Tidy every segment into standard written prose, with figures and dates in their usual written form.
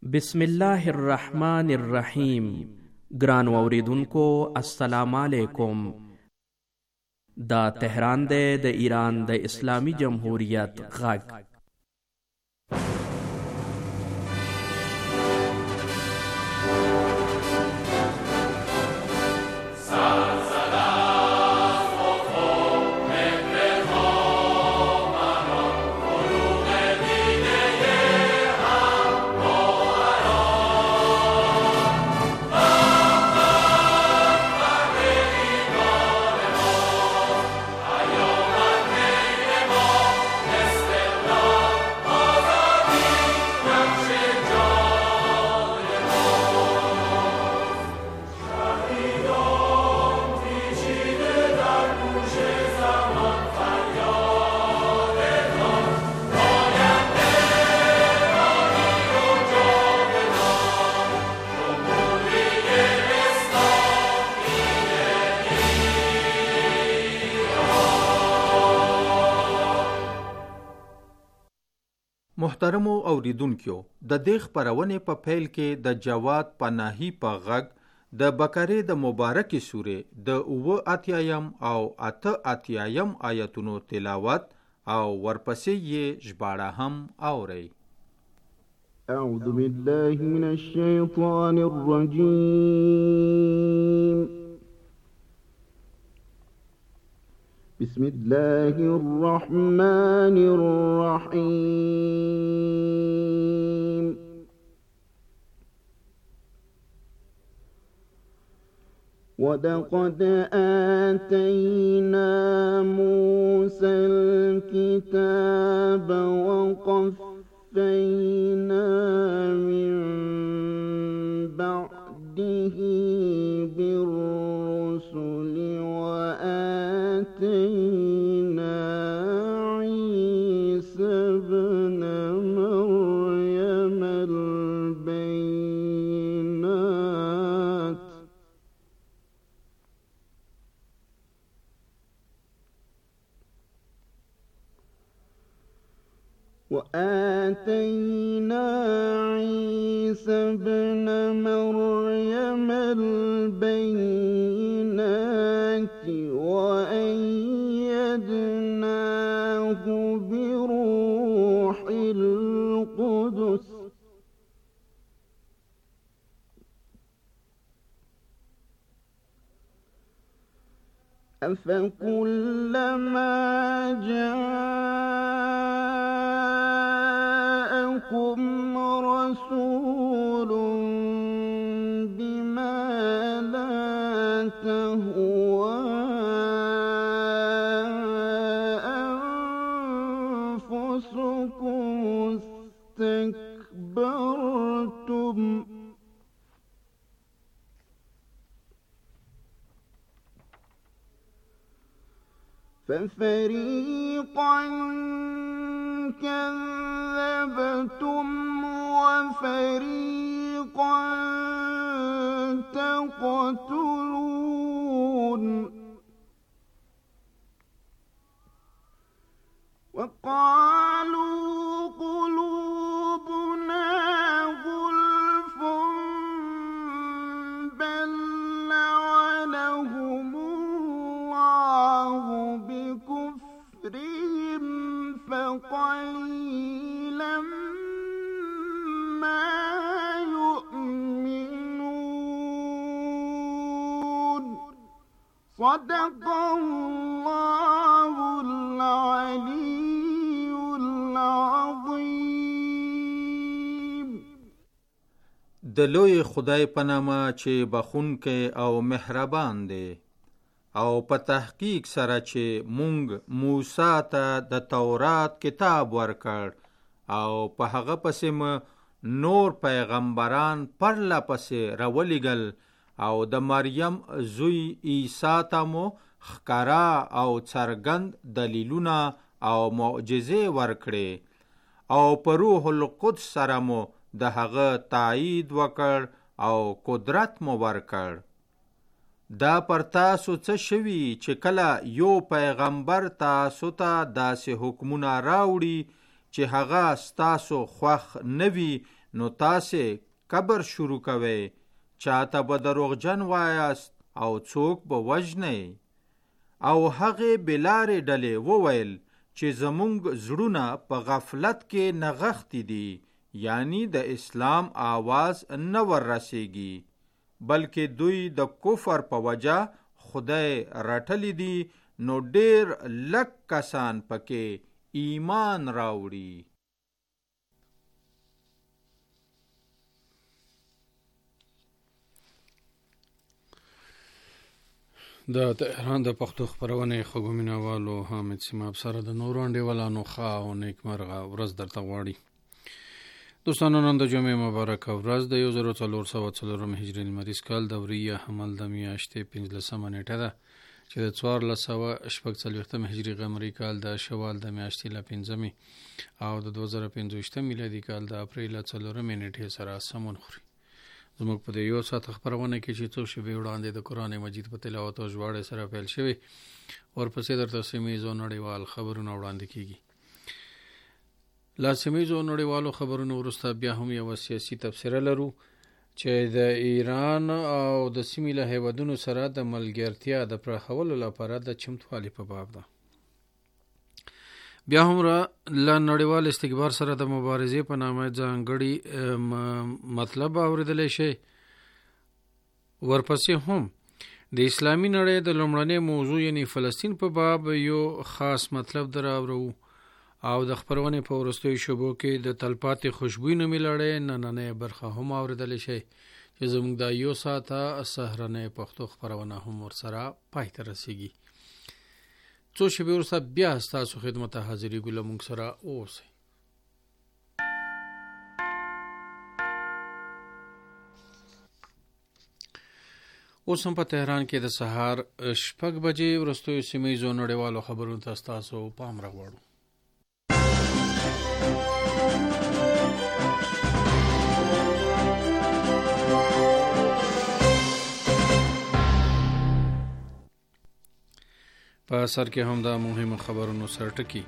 بسم الله الرحمن الرحیم. ګران اوریدونکو السلام علیکم. دا تهران دی د ایران د اسلامی جمهوریت غږ. محترمو اوریدونکو، د دې خپرونې په پیل کې د جواد پناهي په غږ د بقرې د مبارکې سورې د 88 او 88 آیتونو تلاوت او ورپسې یې ژباړه هم اورئ. اعوذ بالله من الشیطان الرجیم. بسم الله الرحمن الرحيم. ولقد آتينا موسى الكتاب وقفينا من بعده بالرسل وآتينا عيسى ابن مريم البينات وأيدناه بروح القدس أفكلما جاءكم رسول بما لا تهوى أنفسكم استكبرتم ففريقا كذبتم وفريقا تقتلون. وقالوا قلوبنا غلف بل لعنهم الله بكفرهم فقليلا ما يؤمنون. صدق الله العلي العظيم. د لوی خدای په نامه چې بخښونکی او مهربان دی، او په تحقیق سره چې مونږ موسی ته د تورات کتاب ورکړ او په هغه پسې مو نور پیغمبران پرله پسې راولېږل او د مریم زوی عیسی ته مو ښکاره او څرګند دلیلونه او معجزې ورکړې او په روح القدس سره مو د هغه تایید وکړ او قدرت مو ورکړ. دا پر تاسو څه شوي چې کله یو پیغمبر تاسو ته داسې حکمونه راوړي چې هغه ستاسو خوښ نه وي، نو تاسې کبر شروع کوئ، چاته به دروغجن وایاست او څوک به وژنئ. او هغې بلارې ډلې وویل چې زمونږ زړونه په غفلت کې نغښتي دي، یعنی د اسلام آواز نه وررسیږي، بلکې دوی د کفر په وجه خدای رټلی دي، نو ډیر لږ کسان پکې ایمان راوړي. د تهران د پښتو خپرونې خوږو مینوالو حامد سیماب سره د نورو انډیوالانو ښه او نیکمرغه ورځ درته غواړي. دوستانو، نن د جمعې مبارکه ورځ د 1404 هجري لمریز کال د وریه حمل د میاشتې 15 نیټه ده چې د 1446 هجري قمري کال د شوال د میاشتې له 5 او د 2025 میلادي کال د اپریل 4 نیټې سره سمون خوري. زموږ په یو ساعت خبرونه کې چې څو شپې وړاندې د قرآن مجید په تلاوت او ژباړې سره پیل شوی، ورپسې درته سیمه‌ییزو نړیوال خبرونه وړاندې کیږي. له سیمه‌ییزو نړیوالو خبرونو وروسته بیا هم یو سیاسي تبصره لرو چې د ایران او د سیمې له هیوادونو سره د ملګرتیا د پراخولو لپاره د چمتووالي په باب ده. بیا هم له نړیوال استکبار سره د مبارزې په نامه ځانګړي مطلب اوریدلی شي. ورپسې هم د اسلامي نړۍ د لومړنۍ موضوع یعنی فلسطین په باب یو خاص مطلب دراوړو او د خپرونې په وروستیو شبو کې د تلپاتې خوشبوی نومې لړۍ نننۍ برخه هم اوریدلی شي چې زموږ د یو ساعته سهرنۍ پښتو خپرونه هم ورسره پای ته رسیږي. څو شپې وروسته بیا ستاسو خدمت ته حاضرېږو، له موږ سره اوسئ. اوس هم په تهران کې د سهار 6 بجې وروستیو سیمه‌ییزو نړیوالو خبرونو ته ستاسو پام راغواړو. په سر کې هم د مهمو خبرونو سرټکی.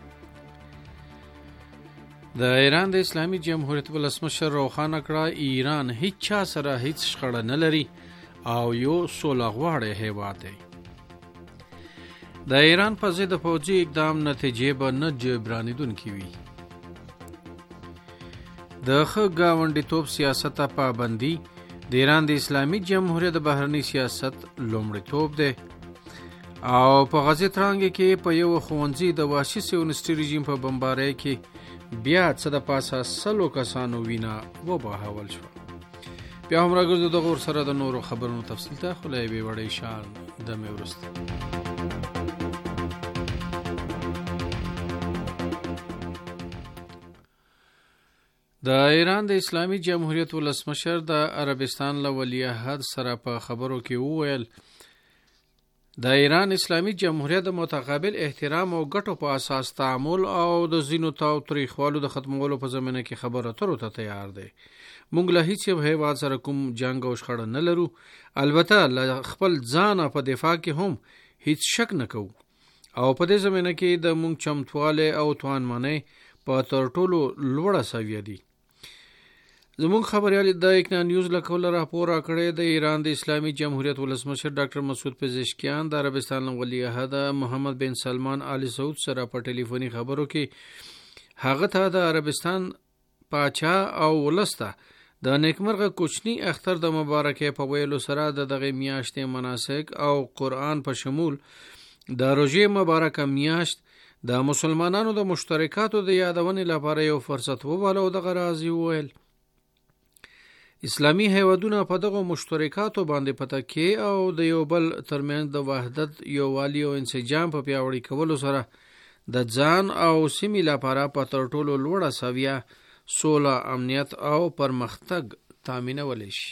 د ایران د اسلامي جمهوریت ولسمشر روښانه کړه ایران هیڅ چا سره هیڅ شخړه نه لري او یو سوله غواړی هیواد دی. د ایران په ضد پوځي اقدام نتیجې به نه جبرانیدونکې وي. د ښه ګاونډیتوب سیاست ته پابندي د ایران د اسلامي جمهوریت د بهرني سیاست لومړیتوب دی او په غزې ترانګې کې په یو ښوونځي د وحشي سیونیستي رژیم په بمبارۍ کې بیا څه د پاسه 100 کسانو وینه وبهول شوه. بیا هم راګرځو دغه ورسره د نورو خبرونو تفصیل ته، خو له یوې وړۍ شان دمې وروسته. د ایران د اسلامي جمهوریت ولسمشر د عربستان له ولیعهد سره په خبرو کې وویل د ایران اسلامي جمهوریت د متقابل احترام او ګټو په اساس تعامل او د ځینو تاوتریخوالو د ختمولو په زمینه کې خبرو اترو ته تیار دی. موږ له هیڅ یو هیواد سره کوم جنګ او شخړه نه لرو، البته له خپل ځان په دفاع کې هم هیڅ شک نه کوو او په دې زمینه کې د موږ چمتواله او توانمنۍ په تر ټولو لوړه سویه دي. زموږ خبریال د اکنا نیوز له کوله راپور راکړی د ایران د اسلامي جمهوریت ولسمشر ډاکټر مسعود پزشکیان د عربستان ولیعهد محمد بن سلمان آل سعود سره په ټلیفوني خبرو کې هغه ته د عربستان پاچا او ولسته د نیکمرغه کوچنی اختر د مبارکه په ویلو سره د دغه میاشتې مناسک او قرآن په شمول د روژې مبارکه میاشت د مسلمانانو د مشترکاتو د یادونې لپاره یو فرصت وباله او دغه راز وویل اسلامی هیوادونه په دغه مشترکاتو باندې پته کې او د یو بل ترمنځ د وحدت، یووالي او انسجام په پیاوړي کولو سره د ځان او سیمې لپاره په تر ټولو لوړه سویه سوله، امنیت او پرمختګ تامینولی شي.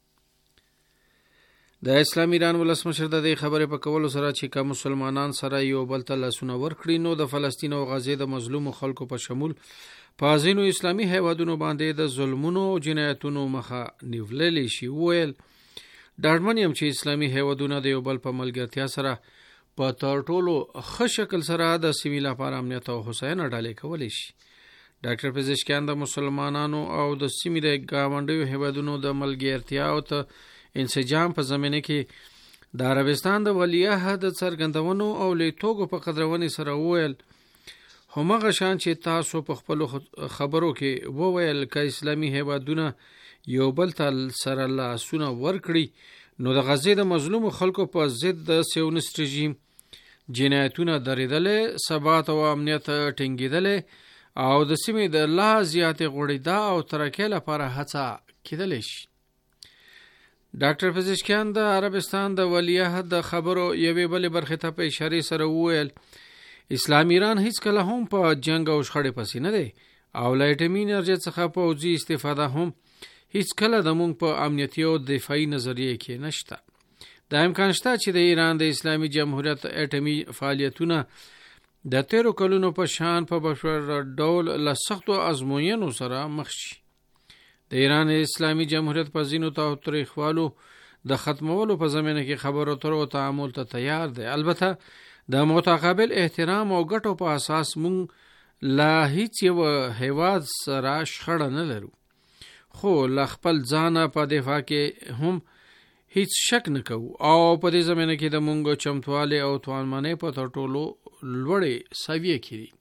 د اسلامي ایران ولسمشر د دې خبرې په کولو سره چې که مسلمانان سره یو بل ته لاسونه ورکړي نو د فلسطین او غزې د مظلومو خلکو په شمول په ځینو اسلامي هیوادونو باندې د ظلمونو او جنایتونو مخه نیوللی شي. وویل ډاډمن یم چې اسلامي هیوادونه د یو بل په ملګرتیا سره په تر ټولو ښه شکل سره د سیمې لپاره امنیت او هوساینه ډالۍ کولی شي. ډاکټر پزشکیان د مسلمانانو او د سیمې د ګاونډیو هیوادونو د ملګرتیا او ته انسجام په زمینه کې د عربستان د ولیعهد څرګندونو او لیتوګو په قدرونې سره وویل همغه شان چې تاسو په خپل خبرو کې وویل که اسلامي هیوادونه یو بل ته سره لاسونه ورکړي نو د غزې د مظلوم خلکو په ضد د سیونیست رژیم جنایتونه درېدلې، ثبات او امنیت ټینګېدلې او د سیمې د لا زیاتې غوړېدا او ترقۍ لپاره هڅه کېدلی شي. ډاکټر پزشکیان د عربستان د ولیعهد د خبرو یوې بلې برخې ته په اشارې سره وویل اسلام ایران هیڅ کله هم په جنگ او شخړې پسې نه دی او له اټومي انرژۍ څخه پوځي استفاده هم هیڅ کله د موږ په امنیتي او دفاعي نظریه کې نشته. دا امکان شته چې د ایران د اسلامي جمهوریت اټومي فعالیتونه د تیرو کلونو په شان په بشپړ ډول له سختو ازموینو سره مخ شي. د ایران اسلامي جمهوریت په ځینو تاوتریخوالو د ختمولو په زمینه کې خبرو اترو او تعامل ته تیار دی. البته د متقابل احترام او ګټو په اساس موږ لا هیڅ یو هیواد سره شخړه نه لرو، خو له خپل ځانه په دفاع کې هم هیڅ شک نه کوو او په دې زمینه کې د موږ چمتووالی او توانمنۍ په تر ټولو لوړې سویې کې دي.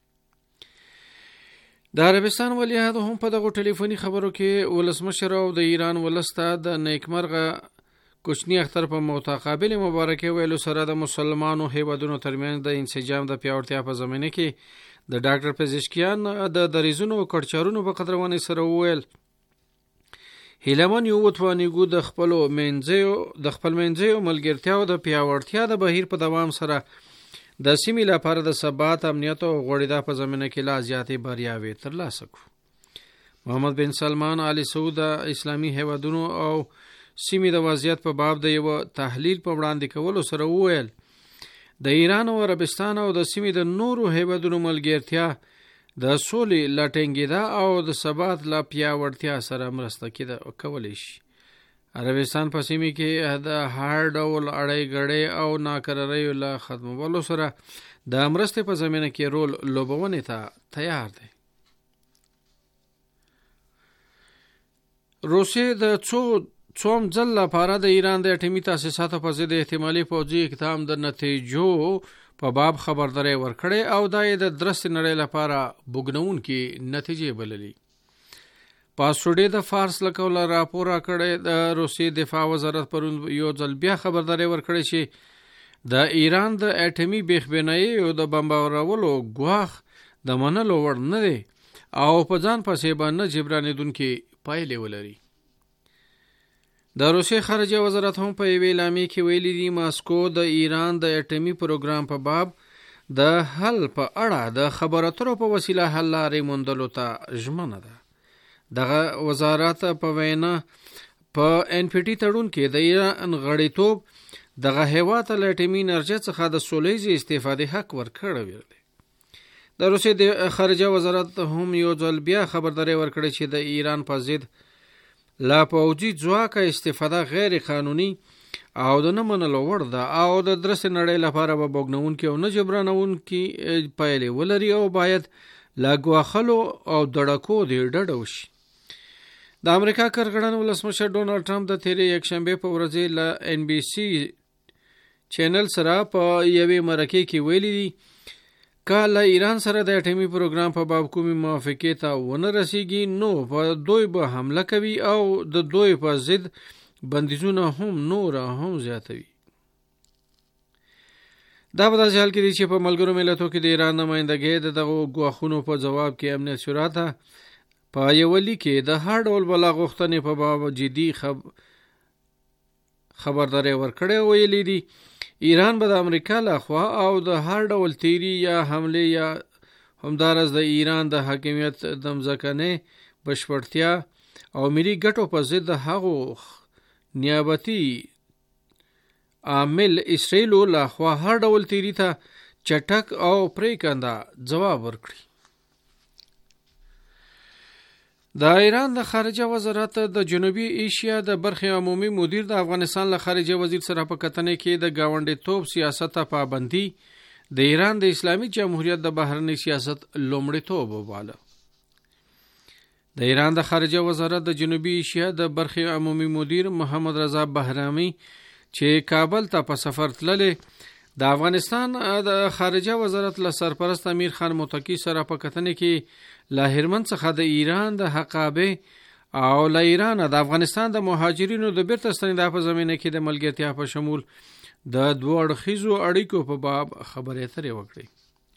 د عربستان ولیعهد هم په دغه ټلیفوني خبرو کې ولسمشر او د ایران ولس ته د نیکمرغه کوچنی اختر په متقابل مبارکي ویلو سره د مسلمانانو هیوادونو ترمنځ د انسجام د پیاوړتیا په زمینه کې د ډاکټر پزشکیان د دریزونو او کړچارونو په قدرونې سره وویل هیلمن یو وتوانیګو د خپل منځیو ملګرتیا او د پیاوړتیا د بهیر په دوام سره د سیمې لپاره د ثبات، امنیت او غوړېدا په زمینه کې لا زیاتې بریاوې ترلاسه کړو. محمد بن سلمان آل سعود د اسلامي هیوادونو او سیمې د وضعیت په باب د یو تحلیل په وړاندې کولو سره وویل د ایران او عربستان او د سیمې د نورو هیوادونو ملګرتیا د سولې لا ټینګېدا او د ثبات لا پیاوړتیا سره مرسته کولی شي. عربستان په سیمه کې د هر ډول اړې غړې او ناکراریو له ختمولو سره د مرستې په زمینه کې رول لوبونې ته تیار دی. روسیې د څوم ځل لپاره د ایران د اټومي تاسیساتو په ضد احتمالي پوځي اقدام د نتیجو په باب خبرداری ورکړې او دا یې د درستې نړۍ لپاره بوږنونکې نتیجې بللي. پاسورډي د فارس لکوله راپور کړی د روسیې دفاع وزارت پرون یو ځل بیا خبرداری ورکړی چې د ایران د اټومي بېخبینایي او د بمبارولو ګواښ د منلو وړ نه دی او په ځان پسې به نه جبرانېدونکې پایلې ولري. د روسیې خارجه وزارت هم په یوې اعلامیې کې ویلي دي ماسکو د ایران د اټومي پروګرام په باب د حل په اړه د خبرو اترو په وسیله حل لارې موندلو ته ژمنه ده. دغه وزارت په وینا په NPT تړون کې د ایران غړیتوب دغه هیواد له اټومي انرژۍ څخه د سولهییزې استفادې حق ورکړی دی. د روسیې د خارجه وزارت هم یو ځل بیا خبرداری ورکړی چې د ایران په ضد لا پوځي ځواکه استفاده غیر قانوني او د نه منلو وړ ده او د درستې نړۍ لپاره به بوږنونکې او نه جبرانونکې پایلې ولري او باید له ګواښلو او دړکو دې ډډه وشي. د امریکا کارګرانو ولسمشر ډونالډ ټرمپ د تیرې یکشنبې په ورځ له NBC چینل سره په یوې مرکې کې ویلي دي که له ایران سره د اټومي پروګرام په باب کومې موافقې ته ونه رسیږي نو په دوی به حمله کوي او د دوی په ضد بندیزونه هم نور هم زیاتوي. دا په داسې حال کې دي چې په ملګرو ملتونو کې د ایران نمایندګۍ د دغو ګواښونو په جواب کې امنیت شورا ته په یوه لیک کې د هر ډول بلا غوښتنې په باب جدي خبرداری ورکړی او ویلي دي ایران به د امریکا لخوا او د هر ډول تیری یا حمله یا همدارس د ایران د حاکمیت د مځکنۍ بشپړتیا او ملي ګټو په ضد د هغو نیابتي عامل اسرائیلو لخوا هر ډول تیری ته چټک او پریکنده جواب ورکړي. د ایران د خارجه وزارت د جنوبي ایشیا د برخې عمومي مدیر د افغانستان له خارجه وزیر سره په کتنې کې د ګاونډیتوب سیاست پابندي د ایران د اسلامي جمهوریت د بهرنی سیاست لومړیتوب وباله. د ایران د خارجه وزارت د جنوبي ایشیا د برخې عمومي مدیر محمد رضا بهرامي چې کابل ته په سفر تللی د افغانستان د خارجه وزارت له سرپرست امیر خان متقي سره په کتنې کې له هلمند څخه د ایران د حقابه او له ایران د افغانستان د مهاجرینو د بیرته ستنېدا په زمینه کې د ملګرتیا په شمول د دوه اړخیزو اړیکو په باب خبرې اترې وکړې.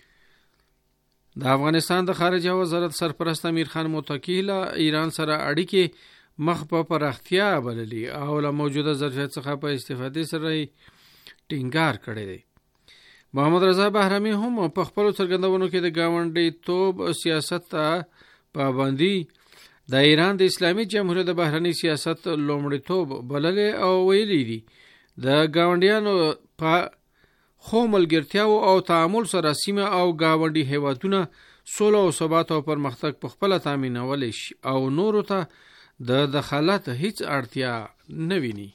د افغانستان د خارجه وزارت سرپرست امیر خان متقي له ایران سره اړیکې مخ په پراختیا بللي او له موجوده ظرفیت څخه په استفادې سره ټینګار کړی دی. محمد رضا بهرامي هم په خپلو څرګندونو کې د ګاونډي توب سیاست ته پابندي د ایران د اسلامي جمهوریت د بهرنی سیاست لومړیتوب بللی او ویلي دي د ګاونډیانو په خو ملګرتیاو او تعامل سره سیمه او ګاونډي هیوادونه سوله او ثبات او پرمختګ په خپله تامینولی شي او نورو ته د دخالت هیڅ اړتیا نه ویني.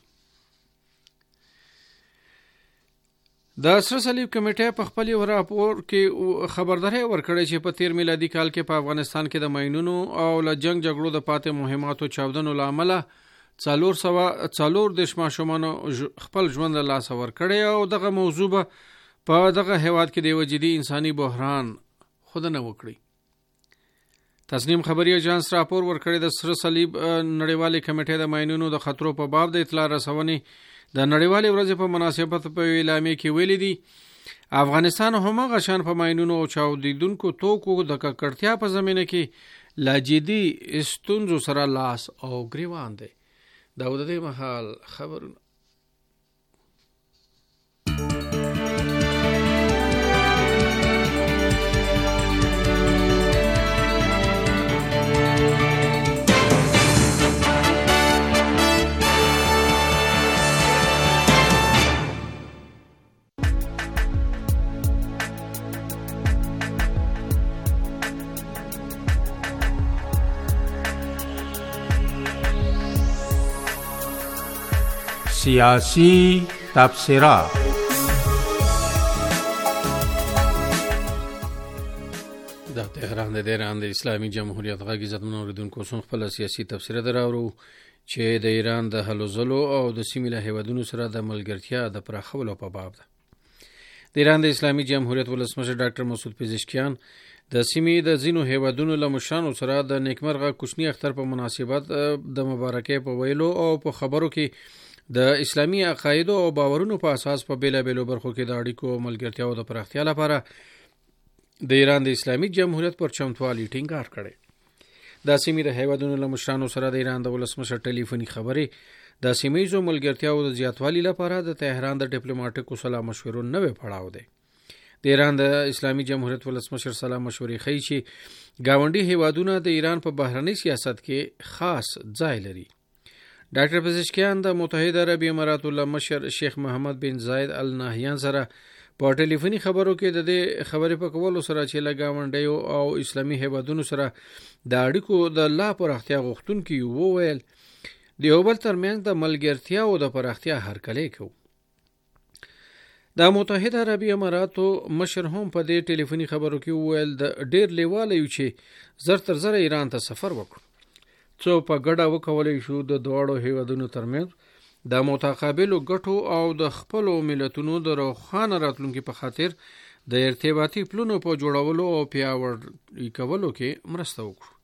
د سره صلیب کمیټه په خپل یو راپور کې خبرداري ورکړې چې په 13 میلادي کال کې په افغانستان کې د ماینونو او له جنگ جګړو د پاتې مهماتو چاودنو لامل 400 ماشومان خپل ژوند له لاسه ورکړي او دغه موضوع په دغه هیواد کې د وجدي انساني بحران خودنه وکړي. تسنیم خبري اژانس راپور ورکړی د سره صلیب نړیوالې کمیټې د ماینونو د خطرو په باب د اطلاع رسونې د نړیوالې ورځې په مناسبت په اعلامیه کې ویلي دي افغانستان هماغه شان په ماینونو او چاودیدونکو توکو د ککړتیا په زمینه کې لا جدي ستونزو سره لاس او ګریوان دی. دا د دې مهال خبرونه. سیاسی تبصره. د تهران د ایران د اسلامي جمهوریت غږ عزتمن اوریدونکو څو خپل سیاسي تبصره دراوړو چې د ایران د هلو ځلو او د سیمې له هیوادونو سره د ملګرتیا د پراخولو په باب ده. د ایران د اسلامي جمهوریت ولسمشر ډاکټر مسعود پزشکیان د سیمې د ځینو هیوادونو له مشرانو سره د نیکمرغه کوچنی اختر په مناسبت د مبارکۍ په ویلو او په خبرو کې د اسلامي عقایدو او باورونو په اساس په بیلابیلو برخو کې د اړیکو او ملګرتیاو د پراختیا لپاره د ایران د اسلامي جمهوریت پر چمتوالي ټینګار کړی. د سیمې د هیوادونو له مشرانو سره د ایران د ولسمشر ټلیفوني خبرې د سیمه‌ییزو ملګرتیاو د زیاتوالي لپاره د تهران د ډیپلوماټیکو سلا مشورو نوې پړاو دی. د ایران د اسلامي جمهوریت ولسمشر سلا مشورې ښیي چې ګاونډي هیوادونه د ایران په بهرنی سیاست کې خاص ځای لري. ډاکټر پزشکیان د متحده عربی اماراتو له مشر شیخ محمد بن زاید ال نهیان سره په ټلیفوني خبرو کې د دې خبرې په کولو سره چې له ګاونډیو او اسلامي هیوادونو سره د اړیکو د لا پراختیا غوښتونکي وویل د یو بل ترمنځ د ملګرتیا او د پراختیا هرکلی کوو. د متحده عربی اماراتو مشر هم په دې ټلیفوني خبرو کې وویل د ډیر لیواله یو چې زر تر زر ایران ته سفر وکړو څو په ګډه وکولای شو د دواړو هیوادونو ترمنځ د متقابلو ګټو او د خپلو ملتونو د روښانه راتلونکي په خاطر د ارتباطي پلونو په جوړولو او پیاوړي کولو کې مرسته وکړو.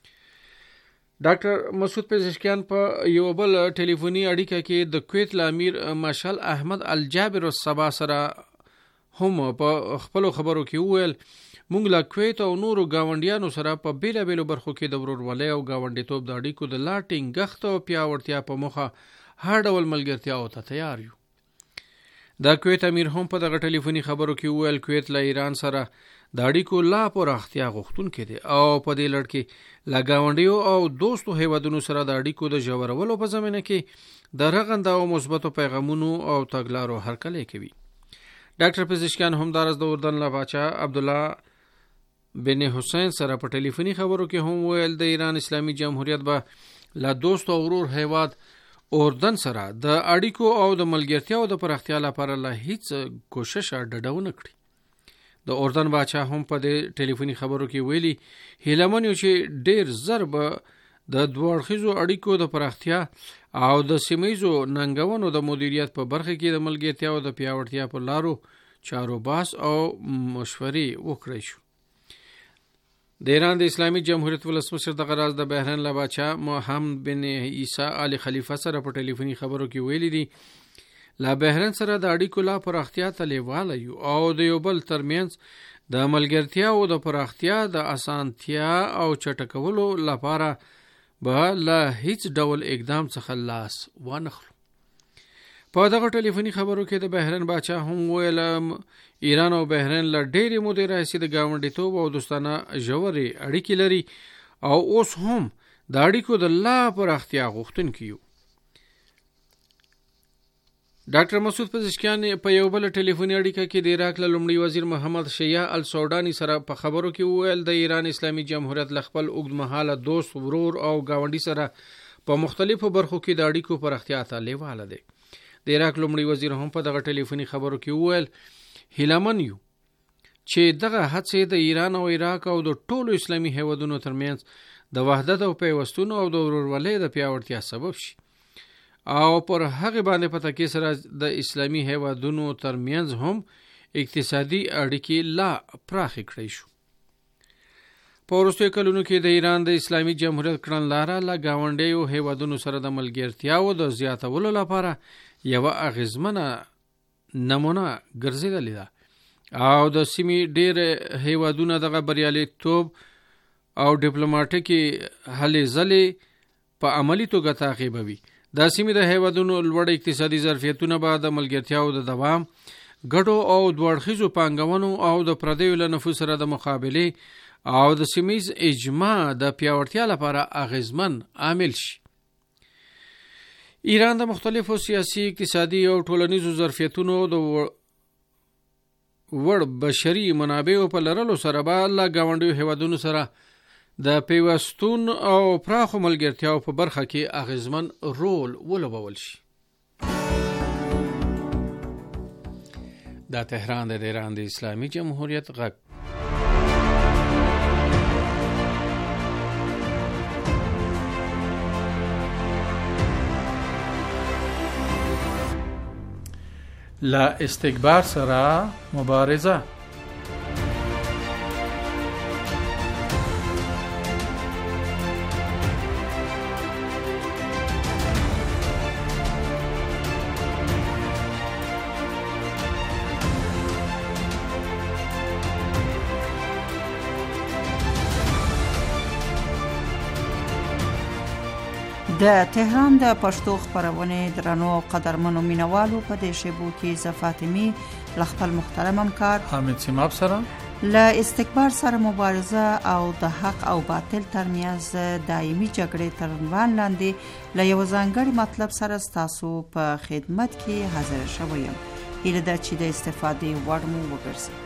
ډاکټر مسعود پزشکیان په یو بل ټلیفوني اړیکه کې د کویت امیر مارشال احمد الجابر الصبا سره هم په خپلو خبرو کې وویل مونږ له کویت او نورو ګاونډیانو سره په بیلابیلو برخو کې د ورورولۍ او ګاونډیتوب د اړیکو د لا ټینګښت او پیاوړتیا په موخه هر ډول ملګرتیاو ته تیار یو. د کویت امیر هم په دغه ټلیفوني خبرو کې وویل کویت له ایران سره د اړیکو لا پراختیا غوښتونکی دی او په دې لړ کې له ګاونډیو او دوستو هیوادونو سره د اړیکو د ژورولو په زمینه کې د رغنده او مثبتو پیغامونو او تګلارو هرکلی کوي. ډاکټر پزشکیان همدارس د اردن له پاچا عبدالله بن حسین سره په ټلیفوني خبرو کې هم ویل د ایران اسلامي جمهوریت به له دوست او ورور هیواد اردن سره د اړیکو او د ملګرتیاو د پراختیا لپاره له هیڅ کوشش ډډه ونه کړي. د اردن باچا هم په دې ټلیفوني خبرو کې ویلي هیلمن یو چې ډیر زر به د دوه اړخیزو اړیکو د پراختیا او د سیمه‌ییزو ننګونو د مدیریت په برخه کې د ملګرتیا او د پیاوړتیا په لارو چارو باس او مشورې وکړي شو. د ایران د اسلامي جمهوریت ولسمشر د غراز د بحرین له باچا محمد بن عیسی آل خلیفه سره په ټلیفوني خبرو کې ویلي دي لا بحرین سره د اړیکو لا پراختیا ته لیواله یو او د یو بل ترمنځ د ملګرتیا او د پراختیا د اسانتیا او چټکولو لپاره به لا هیڅ ډول اقدام څخه لاس وانخلو. په دغه ټلیفوني خبرو کې د بحرین باچا هم ویل ایران او بحرین له ډېرې مودې راهیسې د ګاونډیتوب او دوستانه ژورې اړیکې لري او اوس هم د اړیکو د لا پراختیا غوښتونکي یو. ډاکټر مسعود پزشکیان په یو بل ټلیفوني اړیکه کې د عراق له لومړي وزیر محمد شیعه السوداني سره په خبرو کې وویل د ایران اسلامي جمهوریت له خپل اوږدمهاله دوست ورور او ګاونډي سره په مختلفو برخو کې د اړیکو پراختیا ته لیواله دی. د عراق لومړي وزیر هم په دغه ټلیفوني خبرو کې وویل هیلمن یو چې دغه هڅې د ایران او عراق او د ټولو اسلامي هیوادونو ترمنځ د وحدت او پیوستون او د ورورولۍ د پیاوړتیا سبب شي او پر هغه باندې په تکیه سره د اسلامي هیوادونو ترمنځ هم اقتصادي اړیکې لا پراخې کړې شو. په وروستیو کلونو کې د ایران د اسلامي جمهوریت کړنلاره له ګاونډیو هیوادونو سره د ملګرتیاو د زیاتولو لپاره یوه اغیزمنه نمونه ګرځېدلې ده او د سیمې ډېر هیوادونه دغه بریالیتوب او ډیپلوماټیکي هلې ځلې په عملي توګه تعقیبوي. دا سیمې د هیوادونو لوړ اقتصادي ظرفیتونه به د ملګرتیاو د دوام ګډو او دوه اړخیزو پانګونو او د پردیو له نفوذ سره د مقابلې او د سیمه‌ییز اجماع د پیاوړتیا لپاره اغیزمن عامل شي. ایران د مختلفو سیاسي، اقتصادي او ټولنیزو ظرفیتونو د وړ بشري منابعو په لرلو سره به له ګاونډیو هیوادونو سره د پیوستون او پراخو ملګرتیاو په برخه کې اغیزمن رول ولوبول شي. دا تهران د ایران د اسلامي جمهوریت غږ. لا استکبار سره مبارزه. د تهران د پښتو خبرونې درنو قدرمنو مینوالو په دې شیبو کې زه فاطمی له خپل محترم همکار حامد سیماب سره له استکبار سره مبارزه او د حق او باطل ترمنځ دایمي جګړې تر عنوان لاندې له یو ځانګړي مطلب سره ستاسو په خدمت کې حاضر شوم. هیله ده چې د استفادې وړ مو وګرځي.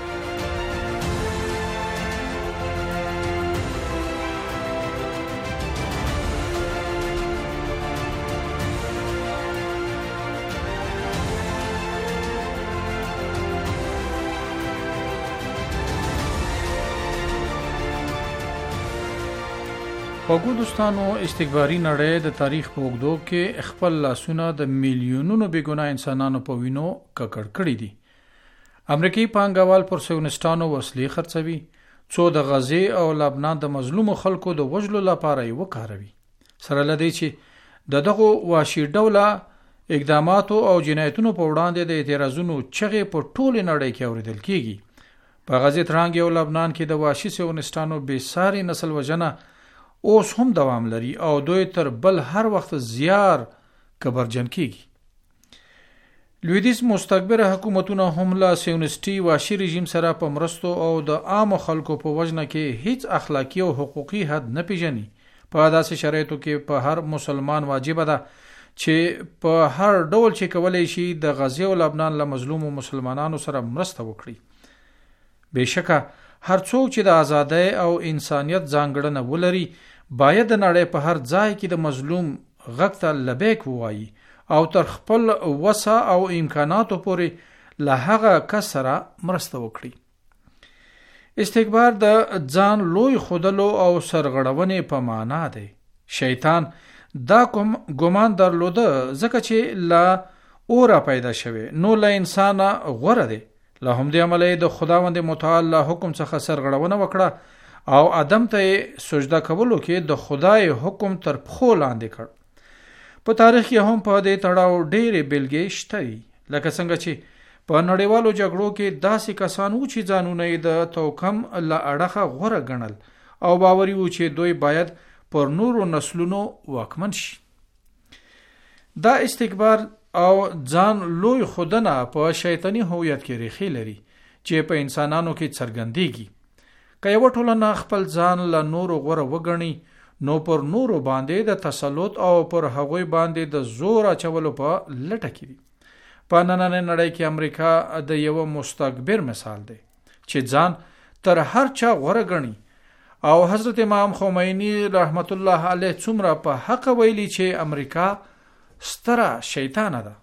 خوږو دوستانو، استکباري نړۍ د تاریخ په اوږدو کې خپل لاسونه د میلیونونو بېګناه انسانانو په وینو ککړ کړي دي. امریکایي پانګوال پر صهیونیستانو وسلې خرڅوي څو د غزې او لبنان د مظلومو خلکو د وژلو لپاره یې وکاروي، سره له دې چې دغه وحشي ډوله اقداماتو او جنایتونو په وړاندې د اعتراضونو چغې په ټوله نړۍ کې اوریدل کیږي. په غزې ترانګ او لبنان کې د وحشي صهیونیستانو بېساري نسل وژنه اوس هم دوام لري او دوی تر بل هر وخت زیار کبرجن کیږي. لویدیز مستکبر حکومتونه هم له صهیونیستي وحشي رژیم سره په مرستو او د عام خلکو په وژنه کې هیڅ اخلاقی او حقوقي حد نه پیژني. په داسې شرایطو کې په هر مسلمان واجب ده چې په هر ډول چې کولای شي د غزې او لبنان له مظلومو مسلمانانو سره مرسته وکړي. بېشکه هر څوک چې د ازادۍ او انسانیت ځانګړنه ولري باید د نړۍ په هر ځای کې د مظلوم غږ ته لبیک ووایي او تر خپل وسع او امکاناتو پورې له هغه کس سره مرسته وکړي. استکبار د ځان لوی خودلو او سرغړونې په معنا دی. شیطان دا کوم ګمان درلوده ځکه چې لا اوره پیدا شوه نو له انسان غوره دی. له همدې عمله د خداوند متعال حکم څخه سرغړونه وکړه او آدم ته سجده کولو کې د خدای حکم تر پښو لاندې کړ. په تاریخ کې هم په دې تړاو ډېرې بیلګې شته دي، لکه څنګه چې په نړیوالو جګړو کې داسې کسان وو چې ځانونه یې د توکم له اړخه غوره ګڼل او باوري وو چې دوی باید پر نورو نسلونو واکمن شي. دا استکبار او ځان لوی خودنه په شیطانی هویت کې ریښې لري چې په انسانانو کې څرګندېږي. که یوه ټولنه خپل ځان له نورو غوره وګڼي نو پر نورو باندې د تسلط او پر هغوی باندې د زور اچولو په لټه کې دي. په نننۍ نړۍ کې امریکا د یو مستکبر مثال دی چې ځان تر هر چا غوره ګڼي او حضرت امام خمینی رحمت الله علیه څومره په حق ویلي چې امریکا ستره شیطانه ده.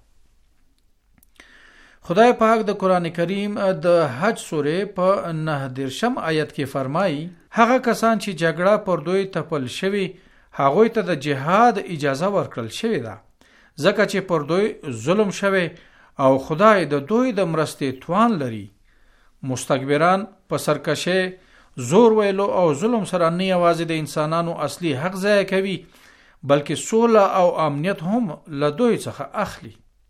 خدای پاک د قرآن کریم د حج سورې په 9 آیت کې فرمایي هغه کسان چې جګړه پر دوی تپل شوی هغوی ته د جهاد اجازه ورکړل شوی ده ځکه چې پر دوی ظلم شوی او خدای د دوی د مرستې توان لري. مستكبران په سرکشه زور ویلو او ظلم سره نه یوازې د انسانانو اصلي حق ضایع کوي بلکې سوله او امنیت هم له دوی څخه اخلي.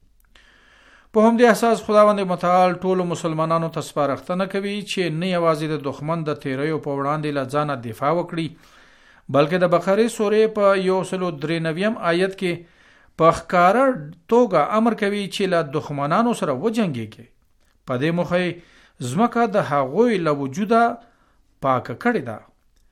په همدې اساس خداوند متعال ټولو مسلمانانو ته سپارښتنه کوي چې نه یوازې د دښمن د تیریو په وړاندې له ځانه دفاع وکړي بلکې د بقره سورې په 193 آیت کې په ښکاره توګه امر کوي چې له دښمنانو سره وجنګيږي. په دې موخه ځمکه د هغوی له وجوده پاکه کړې ده.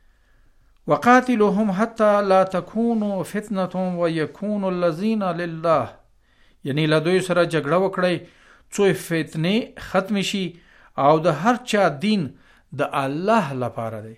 وقاتلهم حتى لا تكون فتنه ويكون الذين لله، یعنی له دوی سره جګړه وکړئ څو فتنې ختم شي او د هر چا دین د الله لپاره دی.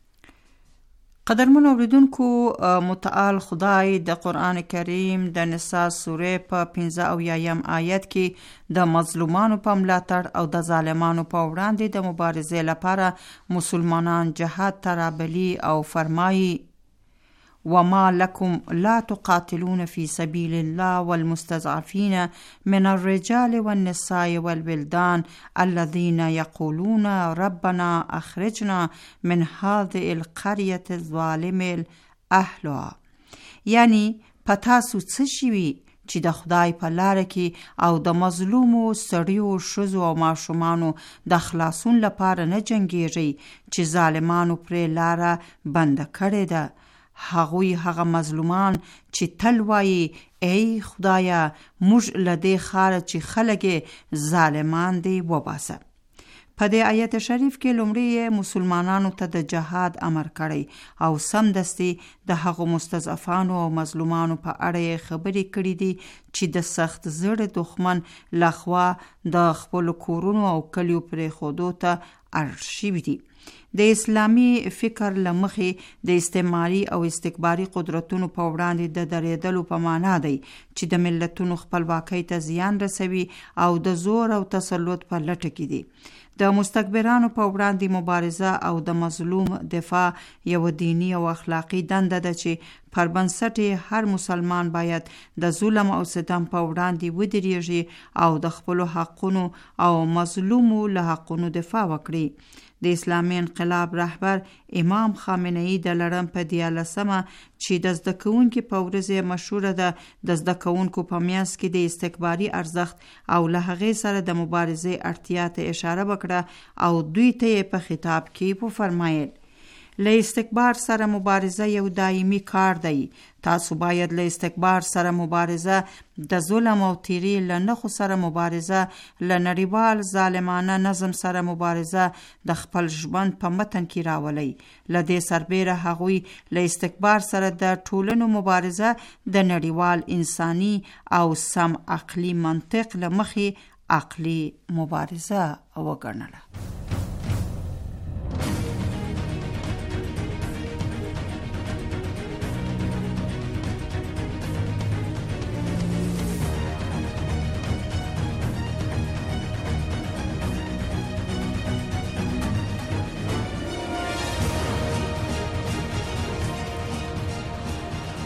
قدرمن اوریدونکو، متعال خدای د قرآن کریم د نساء سورې په 15 آیت کې د مظلومانو په ملاتړ او د ظالمانو په وړاندې د مبارزې لپاره مسلمانان جهاد ته رابلي او فرمایي وما لكم لا تقاتلون في سبيل الله والمستضعفين من الرجال والنساء والولدان الذين يقولون ربنا أخرجنا من هذه القرية الظالم أهلها. یعنی پتاسو څه شوي چې د خدای په لار کې او د مظلومو سړیو ښځو او ماشومانو د خلاصون لپاره نه جنګیږي چې ظالمانو پرې لاره بنده کړې ده. هغوی هغه مظلومان چې تل وایي ای خدایا موږ له دې ښاره چې خلک ظالمان دی وباسه. په دې آیت شریف کې لومړی مسلمانانو ته د جهاد امر کړی او سمدستي د هغو مستضعفانو او مظلومانو په اړه خبرې کړې دي چې د سخت زړه دښمن لخوا د خپل کورونو او کلیو پرې خودو ته اړ شوي دي. د اسلامی فکر لمخې د استعماري او استکباري قدرتونو په وړاندې د درېدلو په معنا دی چې د ملتونو خپلواکۍ ته زیان رسوي او د زور او تسلط په لټه کې دي. د مستكبرانو په وړاندې مبارزه او د مظلوم دفاع یو دینی او اخلاقی دنده ده چې پر بنسټ هر مسلمان باید د ظلم او ستم په وړاندې ودرېږي او د خپل حقونو او مظلومو له حقونو دفاع وکړي. د اسلامي انقلاب رهبر امام خامنه ای د لړم په 14 چې د زده کوونکو په ورځ مشهوره ده د زده کوونکو په میانس کې د استکباري ارزښت او له هغې سره د مبارزې اړتیا ته اشاره وکړه او دوی ته په خطاب کې فرمایل له استکبار سره مبارزه یو دایمي کار دی. تاسو باید له استکبار سره مبارزه، د ظلم او تیری له نښو سره مبارزه، له نړیوال ظالمانه نظم سره مبارزه د خپل ژوند په متن کې راولئ. له دې سربیره هغوی له استکبار سره د ټولنو مبارزه د نړیوال انساني او سم عقلي منطق له مخې عقلي مبارزه وګڼله.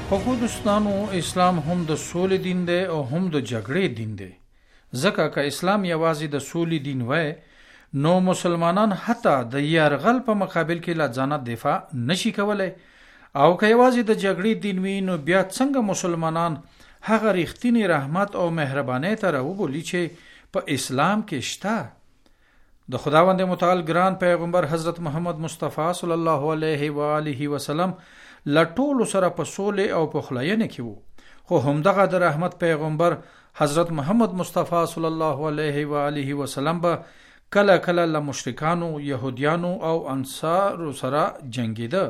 خو دوستانو اسلام هم د سولې دین دی او هم د جګړې دین دی. ځکه که اسلام یوازې د سولې دین وای نو مسلمانان حتی د یرغل په مقابل کې لا ځان دفاع نشي کولای، او که یوازې د جګړې دین وي نو بیا څنګه مسلمانان هغه ریښتینی رحمت او مهرباني ته راوبولي چې په اسلام کې شته. د خداوند متعال ګران پیغمبر حضرت محمد مصطفی صلی الله علیه و آله وسلم لټول سره په سولې او په خلاینه کې وو، خو همدغه د رحمت پیغمبر حضرت محمد مصطفی صلی الله علیه و آله وسلم به کله کله له مشرکانو، يهوديانو او انصار سره جنگیده.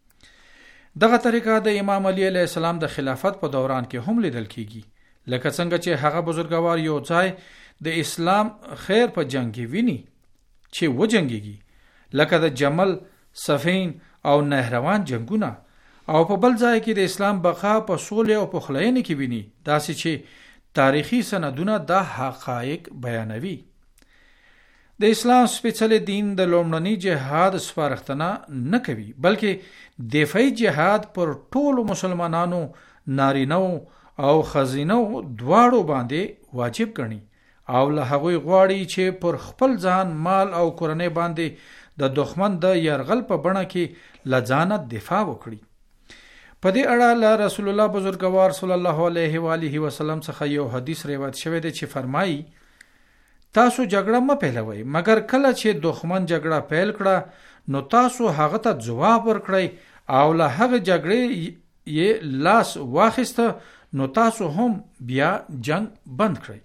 دغه طریقه د امام علی علیه السلام د خلافت په دوران کې هم لیدل کیږي، لکه څنګه چې هغه بزرګوار یو ځای د اسلام خیر په جنگ ویني چې و جنگيږي، لکه د جمل، صفین او نهروان جنگونه، او په بل ځای کې د اسلام بقا په سولې او په خلاینه کې ویني، داسې چې تاریخي سندونه دا حقایق بیانوي. د اسلام سپېڅلی دین د لومړني جهاد سپارښتنه نه کوي، بلکې دفاعي جهاد پر ټولو مسلمانانو، نارینو او ښځینو دواړو باندې واجب ګڼي، او له هغوی غواړي چې پر خپل ځان، مال او کورنۍ باندې د دښمن د یرغل په بڼه کې له ځانه دفاع وکړي. په دې اړه له رسول الله بزرګوار صلی الله علیه و آله وسلم څخه یو حدیث روایت شوی دی چې فرمایي: تاسو جګړه مه پیلوئ، مګر کله چې دښمن جګړه پیل کړه نو تاسو هغه ته ځواب ورکړئ، او له هغه جګړې یې لاس واخیسته نو تاسو هم بیا جنگ بند کړئ.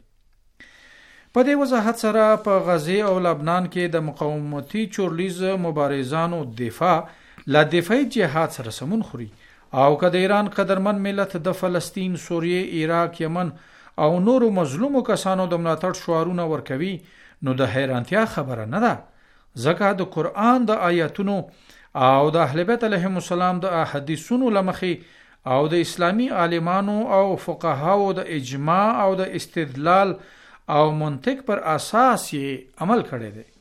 په دې وضاحت سره په غزې او لبنان کې د مقاومتي چورلیز مبارزانو دفاع له دفاعي جهاد سره سمون خوري، او که د ایران قدرمن ملت د فلسطین، سوریه، عراق، یمن او نورو مظلومو کسانو د ملاتړ شعارونه ورکوي نو د حیرانتیا خبره نه ده، ځکه د قرآن د آیاتونو او د اهل بیت علیهم السلام د احادیثونو لمخې او د اسلامی عالمانو او فقهاو د اجماع او د استدلال او منطق پر اساس یې عمل کړی دی.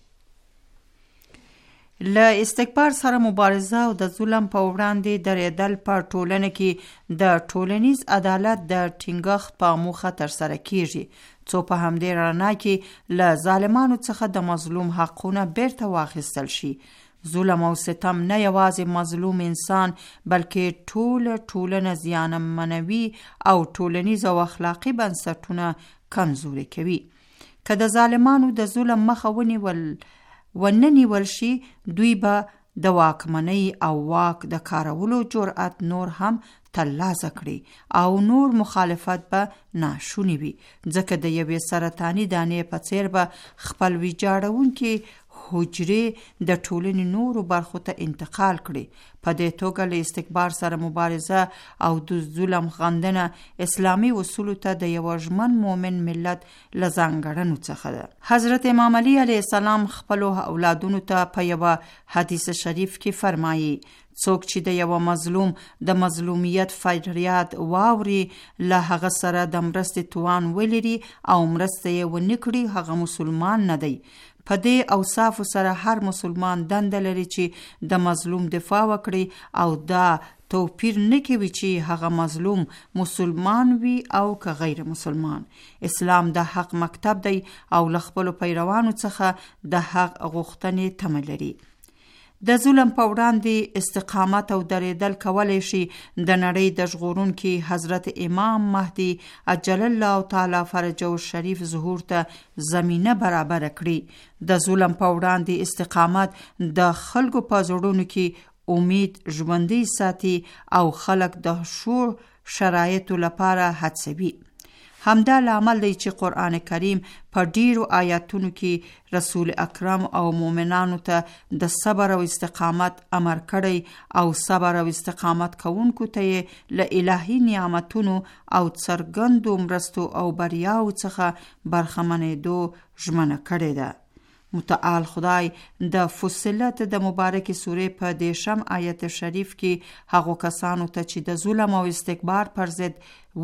له استکبار سره مبارزه او د ظلم په وړاندې درېدل په ټولنه کې د ټولنیز عدالت د ټینګښت په موخه ترسره کیږي، څو په همدې رڼا کې له ظالمانو څخه د مظلوم حقونه بیرته واخیستل شي. ظلم او ستم نه یوازې مظلوم انسان بلکې ټولنه زیانمنوي او ټولنیز او اخلاقی بنسټونه کمزوري کوي. که د ظالمانو د ظلم مخه وننیول شي، دوی به د واکمنۍ او واک د کارولو جرأت نور هم ترلاسه کړي او نور مخالفت به ناشونی وي، ځکه د یوې سرطاني دانې په څیر به خپل ویجاړونکي حجرې د ټولنې نورو برخو ته انتقال کړي. په دې توګه له استکبار سره مبارزه او د ظلم غندنه اسلامي اصولو ته د یو ژمن مؤمن ملت له ځانګړنو څخه ده. حضرت امام علی علیه السلام خپلو اولادونو ته په یوه حدیث شریف کې فرمایي: څوک چې د یو مظلوم د مظلومیت فریاد واوري، له هغه سره د مرستې توان ولري او مرسته یې ونه کړي، هغه مسلمان نه دی. په دې اوصافو سره هر مسلمان دنده لري چې د مظلوم دفاع وکړي، او دا توپیر نه کوي چې هغه مظلوم مسلمان وي او که غیر مسلمان. اسلام د حق مکتب دی او له خپلو پیروانو څخه د حق غوښتنې تمه لري. د ظلم په وړاندې استقامت او درېدل کولی شي د نړۍ د ژغورونکي حضرت امام مهدي عجل الله تعالی فرجه الشریف ظهور ته زمینه برابر کړي. د ظلم په وړاندې استقامت د خلکو په زړونو کې امید ژوندی ساتي او خلک د ښو شرایطو لپاره هڅوي. همدا لامل دی چې قرآن کریم په ډیرو آیاتونو کې رسول اکرم او مؤمنانو ته د صبر او استقامت امر کړی، او صبر او استقامت کوونکو ته یې له الهي نعمتونو او څرګندو مرستو او بریاو څخه برخمنېدو ژمنه کړې ده. متعال خدای د فصلت د مبارک سورې په 10 آیت شریف کې هغو کسانو ته چې د ظلم او استکبار پر ضد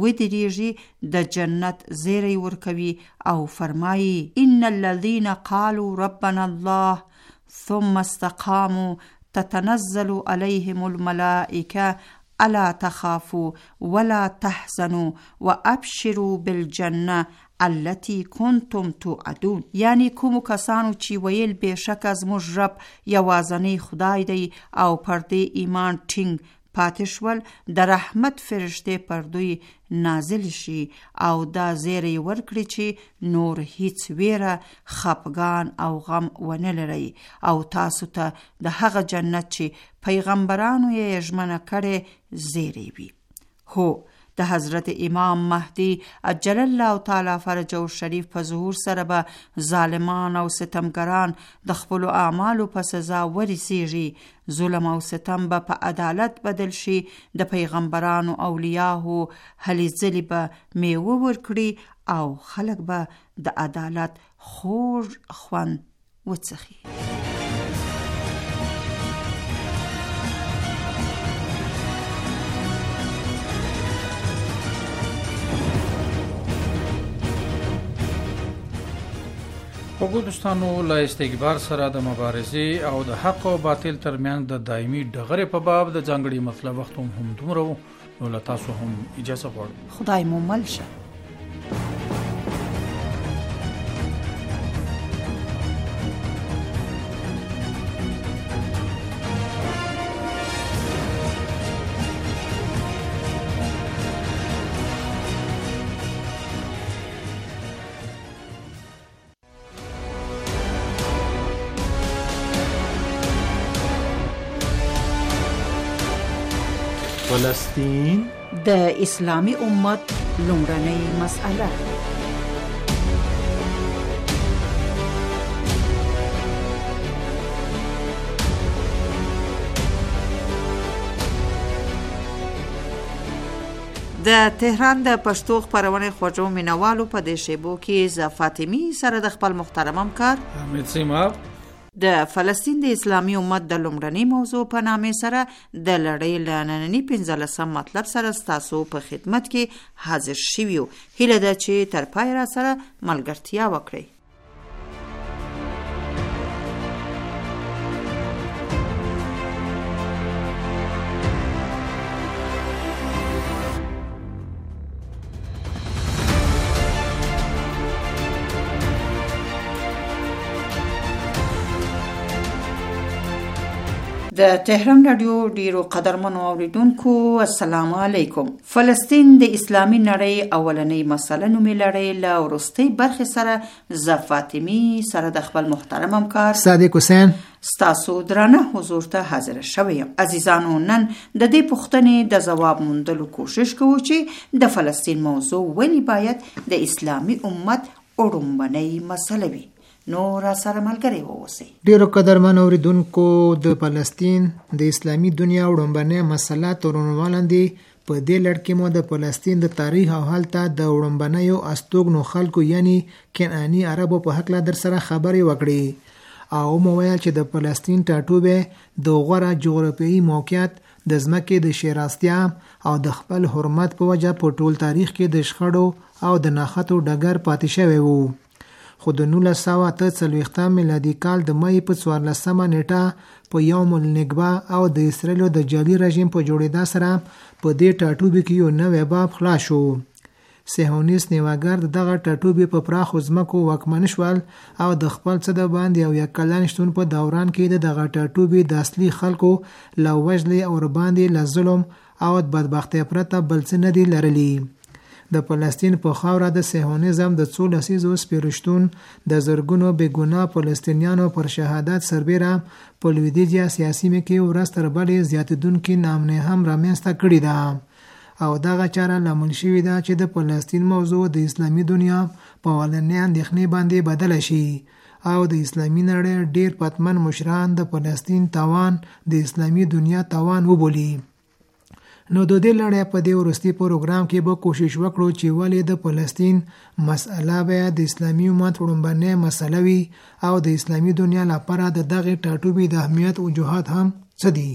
ودرېږي د جنت زیری ورکوي او فرمایي: ان الذين قالوا ربنا الله ثم استقاموا تتنزل عليهم الملائکه الا تخافوا ولا تحزنوا وابشروا بالجنه التي كنتم توعدون. یعنی کوم کسانو چې ویل بېشکه زموږ رب یوازنی خدای دی او پر دې ایمان ټینګ پاتې شول، د رحمت فرشته پر دوی نازل شي او دا زیری ورکړي چې نور هیڅ ویره، خفګان او غم ونه لري او تاسو ته د هغه جنت چې پیغمبرانو یې ژمنه کړې زیری وي. هو، د حضرت امام مهدی عجل الله تعالی فرجه الشریف په ظهور سره به ظالمان او ستمګران د خپل اعمالو په سزا ورسیږي. ظلم او ستم به په عدالت بدل شي، د پیغمبرانو اولیاءو هلې ځلې به میوه ورکړي او خلک به د عدالت خوږ خوند وڅښي. وګورئ دوستانو، له استکبار سره د مبارزې او د حق او باطل ترمنځ د دایمي ډغرې په باب د ځانګړي مطلب وخت هم دومره و، نو له تاسو هم اجازه غواړم. خدای مو مل شه. فلسطین د اسلامي امت لومړنۍ مسأله. د تهران د پښتو خپرونې خوږو مینوالو په دې شیبو کې ز فاطمی سره د خپل محترم همکار حمید سیماب د فلسطین د اسلامي امت د لومړنۍ موضوع په نامه سره د لړۍ له ننني 15 مطلب سره ستاسو په خدمت کې حاضر شویو. هیله ده چې تر پای را سره ملګرتیا وکړئ. د تهران رادیو ډیرو قدرمنو اوریدونکو السلام علیکم. فلسطین د اسلامي نړۍ اولنۍ مسله نومې لړۍ له وروستۍ برخې سره ز فاطمی سره د خپل محترم همکار صادق حسین ستاسو درانه حضور ته حاضر شوی یم. عزیزانو، نن د دې پوښتنې د ځواب موندلو کوشش کوو چې د فلسطین موضوع ولې باید د اسلامي امت وړومبنۍ مسله وي. نو را سره ملګری واوسئ. ډیرو قدرمن اوریدونکو، د فلسطین د اسلامي دنیا وړومبنۍ مسله تر عنوان لاندې په دې لړ کې مو د فلسطین د تاریخ او حال ته د وړومبنیو استوګنو خلکو یعنی کنعاني عربو په حق لا در سره خبرې وکړي او مو ویل چې د فلسطین ټاټوبه د غوره جغرافیایي موقعیت د ځمکې د شیراستیا او د خپل حرمت په وجه په ټول تاریخ کې د شخړو او د ناخطو ډګر پاتې شوی وو. خو د 1943 میلادي کال د مې په 14 نیټه په یوم النکبه او د اسرائیل د جعلي رژیم په جوړېدا سره په دې ټاټوبې کې یو نوی باب خلاص شو. صهیونیست نیواګر دغه ټاټوبې په پراخو ځمکو واکمن شول او د خپل څه د باندې او یا کلن شتون په دوران کې دغه ټاټوبې د اصلي خلکو له وژلې او باندې له ظلم او بدبختۍ پرته بل څه نه دی لرلی. د فلسطین په خاوره د صهیونیزم د څو لسیزو سپیرشتون د زرګونو بې ګناه فلسطینیانو پر شهادت سربیره په لویدیځ سیاسي کې ورځ تر بلې زیاتېدونکې ناامني هم رامنځته کړې ده او دغه چاره لامل شوې ده چې د فلسطین موضوع د اسلامي دنیا په اولنۍ اندېښنې باندې بدله شي او د اسلامي نړۍ ډېر پتمن مشران د فلسطین تاوان د اسلامي دنیا تاوان وبولي. نو د دې لړۍ په دې وروستي پروګرام کې به کوشش وکړو چې ولې د فلسطین مسله به د اسلامي امت وړومبنۍ مسله وي او د اسلامي دنیا لپاره د دغه ټاټوبې د اهمیت وجوهات هم څه دي.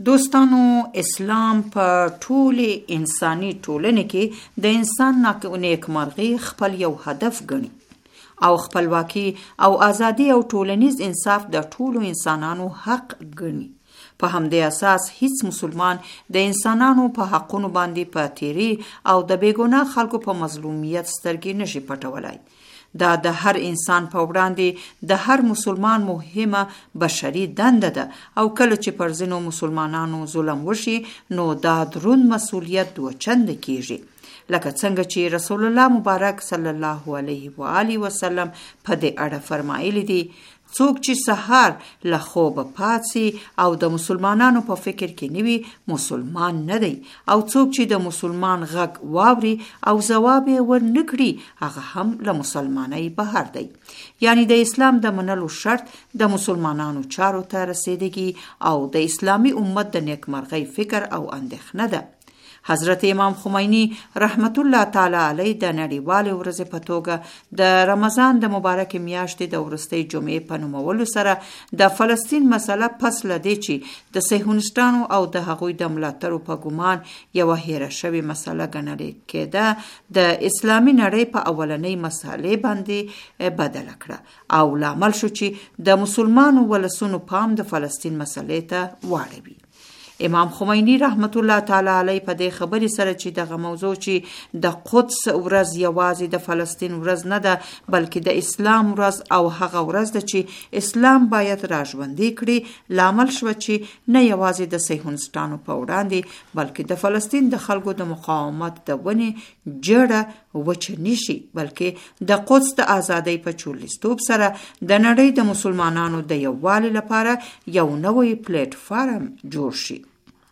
دوستانو، اسلام په ټوله انساني ټولنه کې د انسان نیکمرغي خپل یو هدف ګڼي او خپلواکي او ازادي او ټولنیز انصاف د ټولو انسانانو حق ګڼي. په همدې اساس هیڅ مسلمان د انسانانو په حقونو باندې په تیری او د بیګناه خلکو په مظلومیت سترګې نشي پټولای. دا د هر انسان په وړاندې د هر مسلمان مهمه بشري دنده ده او کله چې پر ځینو مسلمانانو ظلم وشي نو دا دروند مسؤلیت دوچند کیږي، لکه څنګه چې رسول الله مبارک صلی الله علیه و آله وسلم په دې اړه فرمایلی دي: څوک چې سحر له خوبه پاتسي او د مسلمانانو په فکر کې نوي مسلمان نه دی، او څوک چې د مسلمان غږ واوري او ځواب یې ورنکړي هغه هم له مسلمانۍ بهر دی. یعنی د اسلام د منلو شرط د مسلمانانو چارو ته رسیدګي او د اسلامی امت د نیکمرغۍ فکر او اندېښنه ده. حضرت امام خمینی رحمت الله تعالی علیه د نړیوالې ورځې په توګه د رمضان د مبارک میاشتې د وروستۍ جمعې په نومولو سره د فلسطین مسله پس له دې چې د صهیونیستانو او د هغوی د ملاتړو په ګمان یوه هیره شوې مسله ګڼل کېده د اسلامي نړۍ په اولنۍ مسلې باندې بدله کړه او لامل شو چې د مسلمانو ولسونو پام د فلسطین مسلې ته واړوي. امام خمینی رحمت الله تعالی علیه په دې خبرې سره چې دغه موضوع چې د قدس ورځ یوازې د فلسطین ورځ نه ده بلکې د اسلام ورځ او هغه ورځ ده چې اسلام باید راژوندي کړي، لامل شو چې نه یوازې د صهیونیستانو په وړاندې بلکې د فلسطین د خلکو د مقاومت د ونې جړه وچه نشي، بلکې د قدس د ازادۍ په چورلستوب سره د نړۍ د مسلمانانو د یووالي لپاره یو نوی پلیټ فارم جوړ شي.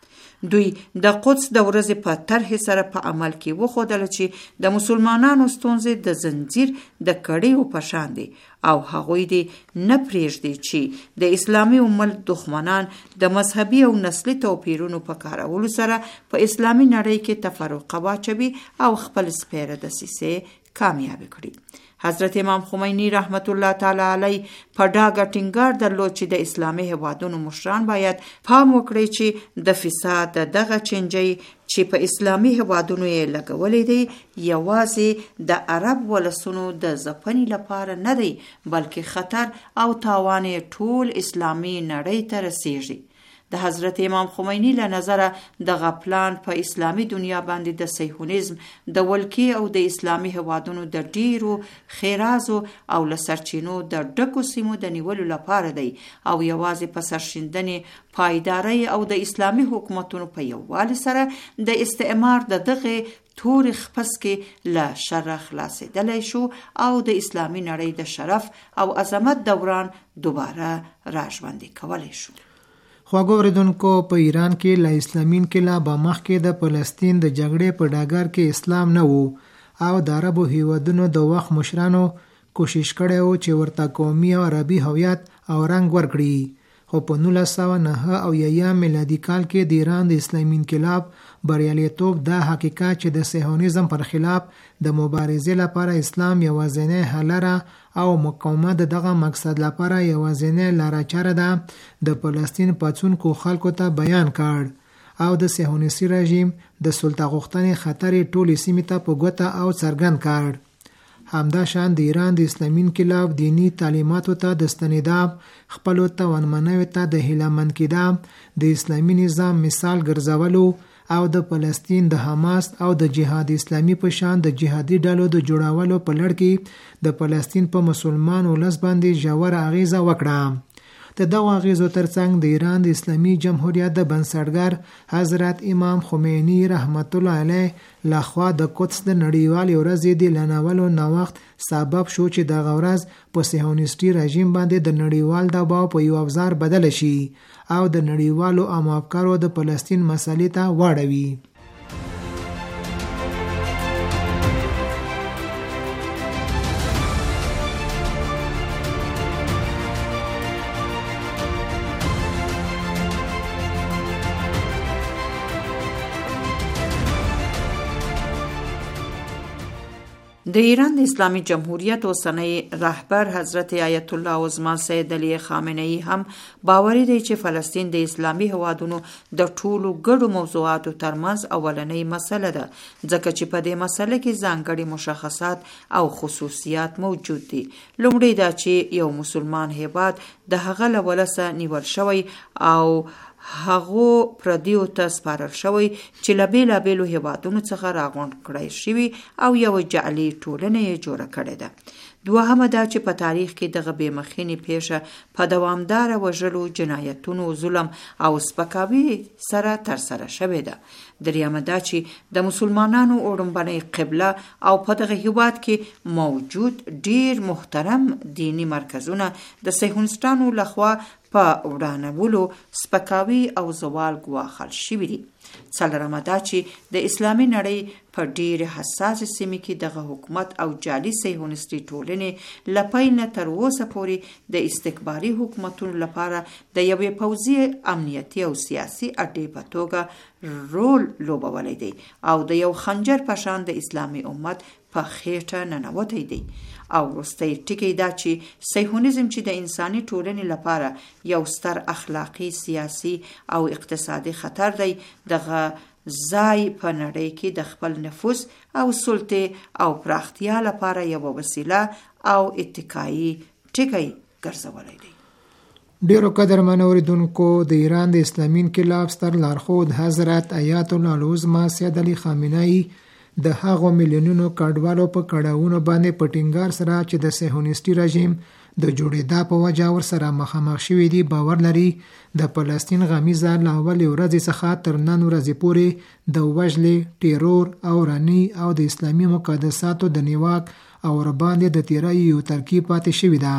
دوی د قدس د ورځې په طرح سره په عمل کې وښودل چې د مسلمانانو ستونزې د زنجیر د کړیو په شان دي او هغوی دې نه پرېږدي چې د اسلامي امت دښمنان د مذهبي او نسلي توپیرونو په کارولو سره په اسلامي نړۍ کې تفرقه واچوي او خپل سپیره دسیسې کامیاب کړي. حضرت امام خمینی رحمت الله تعالی علیه په ډاګه ټینګار درلود چې د اسلامي هیوادونو مشران باید پام وکړي چې د فساد دغه چنجي چې په اسلامي هیوادونو یې لګولې دی یوازې د عرب ولسونو د ځپنې لپاره نه دی بلکې خطر او تاوان ټول اسلامي نړۍ ته رسیږي. د حضرت امام خمینی له نظره د غپلان په اسلامی دنیا باندې د صهیونیزم د ولکی او د اسلامی هوادونو د ډیرو خیرازو او لسرچینو د ډکو سیمو د نیولو لپاره دی او یوازې په سرشندنې پایداري او د اسلامی حکومتونو په یووالي سره د استعمار د دغه تور خپس کې له شر خلاصېدلی شو او د اسلامی نړۍ د شرف او عظمت دوران دوباره راژوندي کولی شو. خواږه اوریدونکو، په ایران کې له اسلامي انقلاب مخکې د فلسطین د جګړې په ډګر کې اسلام نه وو او د عربو هیوادونو د وخت مشرانو کوشش کړی و چې ورته قومي او عربي هویت او رنګ ورکړي، خو په 1909 میلادي کال کې د ایران د اسلامي انقلاب بریالیتوب دا حقیقت چې د صهیونیزم پر خلاف د مبارزې لپاره اسلام یوازینی حل لاره او مقاومت دغه مقصد لپاره یوازینی لاره چاره ده د فلسطین پاڅونکو خلکو ته بیان کړ او د صهیونیستي رژیم د سلطه غوښتنې خطر ټولې سیمې ته په ګوته او څرګند کړ. همدا شان د ایران د اسلامي انقلاب دینی تعلیماتو ته د ستنېداب، خپلو توانمنیو ته د هیلهمند کېداب، د اسلامي نظام مثال ګرځولو او د فلسطین د حماس او د جهاد اسلامي په شان د جهادي ډلو د جوړولو په لړ کې د فلسطین په مسلمان ولس باندې ژور اغیزه وکړه. د دغو اغیزو ترڅنګ د ایران د اسلامي جمهوریت د بنسټګر حضرت امام خمینی رحمت الله علیه لخوا د قدس د نړیوالې ورځې د اعلانولو نوښت سبب شو چې دغه ورځ په صهیونیستي رژیم باندې د نړیوال دباو په یو ابزار بدل شي او د نړیوالو عامو افکارو د فلسطین مسلې ته واړوي. د ایران د اسلامي جمهوریت اوسنی رهبر حضرت آیت الله عظما سید علی خامنه‌ای هم باوري دی چې فلسطین د اسلامي هوادونو د ټولو ګډو موضوعاتو ترمنځ اولنۍ مسله ده، ځکه چې په دې مسله کې ځانګړي مشخصات او خصوصیات موجود دي. لومړی دا چې یو مسلمان هیواد د هغه له ولسه نیول شوی او هغو پردیو ته سپارل شوی چې له بیلابیلو هیوادونو څخه راغونډ کړای شوي او یو جعلي ټولنه یې جوړه کړې ده. دوهمه دا چې په تاریخ کې دغه بېمخینې پیښه په دوامداره وژلو، جنایتونو، ظلم او سپکاوي سره ترسره شوې ده. دریمه دا چې د مسلمانانو وړومبنۍ قبله او په دغه هیواد کې موجود ډیر محترم دینی مرکزونه د صهیونیستانو لخوا په ورانولو، سپکاوي او زوال ګواښل شوي دي. څلورمه دا چې د اسلامي نړۍ په ډېرې حساسې سیمې کې دغه حکومت او جعلي صهیونیستي ټولنې له پیل نه تر اوسه پورې د استکباري حکومتونو لپاره د یوې پوځي، امنیتي او سیاسي اډې په توګه رول لوبولی دی او د یو خنجر په شان د اسلامي امت په خېټه ننوتی دی. او وروستی ټکی دا چې صهیونیزم چې د انساني ټولنې لپاره یو ستر اخلاقی، سیاسي او اقتصادي خطر دی، دغه ځای په نړۍ کې د خپل نفوذ او سلطې او پراختیا لپاره یو وسیله او اتکایي ټکی ګرځولی دی. ډیرو قدرمنو اوریدونکو، د ایران د اسلامي انقلاب ستر لارښود حضرت آیت الله العظما سید علی خامنه‌ای د هغو میلیونونو کډوالو په کړاوونو باندې په ټینګار سره چې د صهیونیستي رژیم د جوړېدا په وجه ورسره مخامخ شوي دي باور لري د فلسطین غمیزه له اولې ورځې څخه تر نن ورځې پورې د وژلې، ټیرور او راني او د اسلامي مقدساتو د نیواک او ورباندې د تیرای یو ترکیب پاتې شوی ده.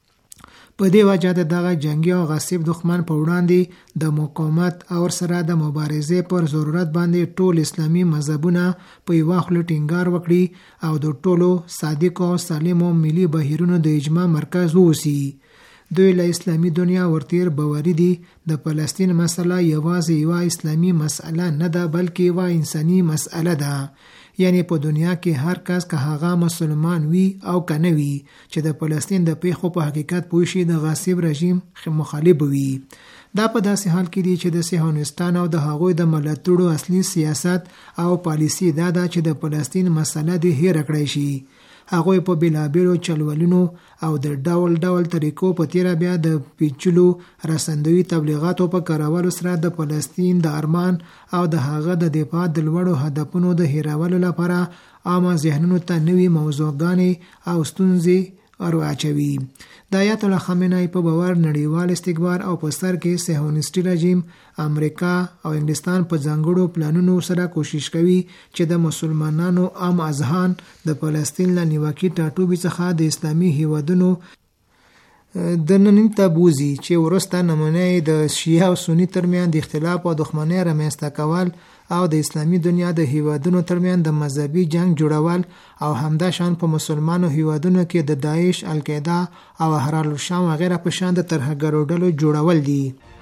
په دې وجه د دغه جنگي او غاصب دښمن په وړاندې د مقاومت او سره د مبارزې پر ضرورت باندې ټول اسلامي مذهبونه په یوه خوله ټینګار وکړي او د ټولو صادقو او سالمو ملي بهیرونو د اجماع مرکز ووسی. دوی له اسلامي دنیا ورتیر باوري دي د فلسطین مسله یوازې یوه اسلامي مسله نه ده، بلکې یوه انساني مسله ده. یعنی په دنیا کې هر کس که هغه مسلمان وي او که نه وي چې د فلسطین د پیښو په حقیقت پوه شي د غاصب رژیم مخالف وي. دا په داسې حال کې دی چې د صهیونیستانو او د هغوی د ملاتړو اصلي سیاست او پالیسی دا ده چې د فلسطین مسله دې هېره کړی شي. هغوی په بېلابېلو چلولونو او د ډول ډول طریقو په تیره بیا د پیچلو رسندوي تبلیغاتو په کارولو سره د فلسطین د ارمان او د هغه د دفاع د لوړو هدفونو د هیرولو لپاره عامه ذهنونو ته نوي موضوعګانې او ستونزې ورواچوي. د آیت الله خامنه‌ای په باور نړیوال استکبار او په سر کې صهیونیستي رژیم امریکا او انګلستان په ځانګړو پلانونو سره کوشش کوي چې د مسلمانانو عام اذهان د فلسطین له نیواکي ټاټوبي څخه د اسلامي هیوادونو د نن ته بوزي چې ورسته نمونه د شیعه او سنی ترمنځ د اختلاف او دښمنۍ رامنځته کول او د اسلامي دنیا د هیوادونو ترمنځ د مذهبي جنگ جوړول او همدا شان په مسلمانو هیوادونو کې د داعش، القاعده او احرار الشام وغیره په شان د ترهګرو ډلو جوړول دي.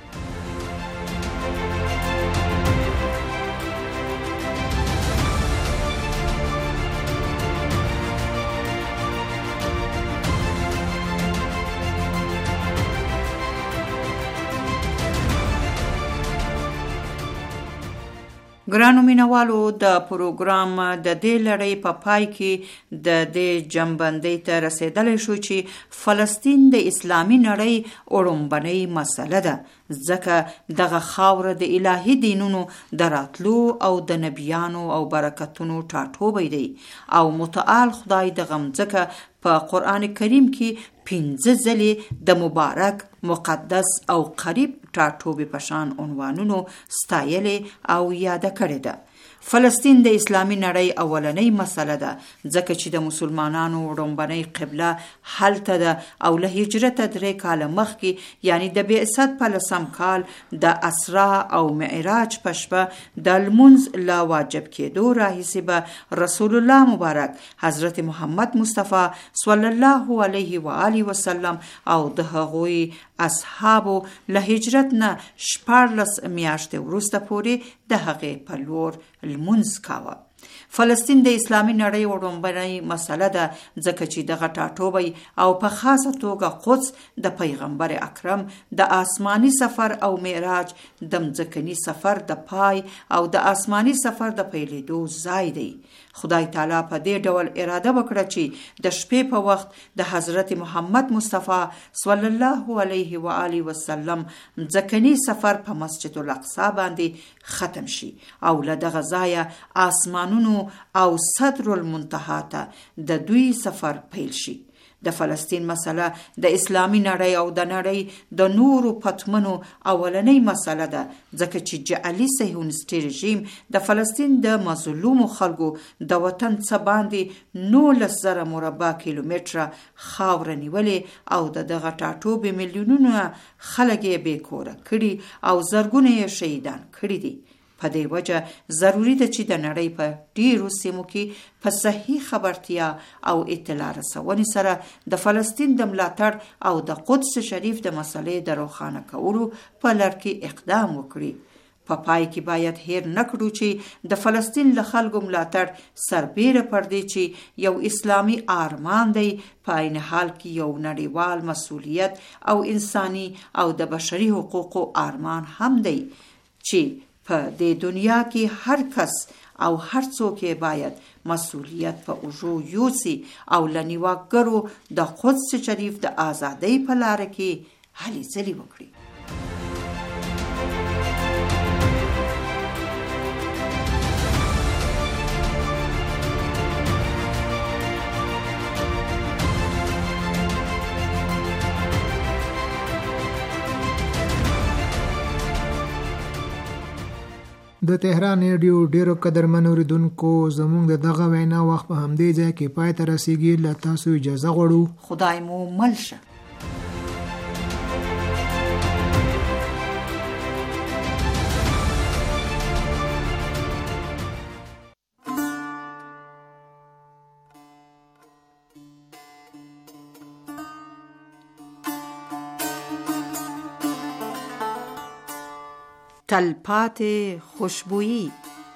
ګرانو مینوالو، د پروګرام د دې لړۍ په پای کې د دې جنبندۍ ته رسیدلی شو چې فلسطین د اسلامي نړۍ وړومبنۍ مسله ده، ځکه دغه خاوره د الهي دینونو د راتلو او د نبیانو او برکتونو ټاټوبی دی او متعال خدای د غمځکه په قرآن کریم کې 15 ځلې د مبارک، مقدس او قریب ټاټوبې په شان عنوانونو ستایلې او یاده کړې ده. فلسطین د اسلامي نړۍ اولنۍ مسله ده، ځکه چې د مسلمانانو وړومبنۍ قبله هلته ده او له هجرته 3 کاله مخکې یعنی د بعثت په 10 کال د اسرا او معراج په شپه د لمونځ له واجب کېدو راهیسې به رسول الله مبارک حضرت محمد مصطفی صلی الله علیه و آله وسلم او د هغوی اصحابو له هجرت نه 14 میاشتې وروسته پورې د هغې په لور لمونځ کاوه. فلسطین د اسلامي نړۍ وړومبنۍ مسله ده، ځکه چې دغه ټاټوبی او په خاصه توګه قدس د پیغمبر اکرم د آسماني سفر او معراج د مځکني سفر د پای او د آسماني سفر د پیلېدو ځای دی. خدای تعالی په دې ډول اراده وکړه چې د شپې په وخت د حضرت محمد مصطفی صلی الله علیه و آله وسلم مځکني سفر په مسجد الاقصی باندې ختم شي او له دغه ځایه آسمانونو او صدر المنتهى ته د دوی سفر پیل شي. د فلسطین مسله د اسلامي نړۍ او د نړۍ د نورو پتمنو اولنۍ مسله ده، ځکه چې جعلي صهیونیستي رژیم د فلسطین د مظلومو خلکو د وطن څخه باندې 19,000 مربع کیلومتره خاوره نیولې او دغه ټاټوبې میلیونونه خلک یې بې کوره کړي او زرګونه یې شهیدان کړي دي. په دې وجه ضروری ده چې د نړۍ په ډیرو سیمو کې په صحیح خبرتیا او اطلاع رسونې سره د فلسطین د ملاتړ او د قدس شریف د مسلې د روښانه کولو په لړ کې اقدام وکړي. په پای کې باید هیر نکړو چې د فلسطین له خلکو ملاتړ سربیره پر دی چې یو اسلامي آرمان دی، په عین حال کې یو نړیوال مسؤلیت او انساني او د بشري حقوقو آرمان هم دی چې په دې دنیا کې هر کس او هر څوک باید مسؤلیت په اوږو یوسي او له نیواکګرو د قدس شریف د آزادۍ په لاره کې هلې ځلې وکړي. د تهران ریډیو ډیرو قدرمن اوریدونکو، زموږ د دغه وینا وخت په همدې ځای کې پای ته رسیږي. له تاسو اجازه غواړو. خدای مو مل شه. تلپاتې خوشبویی.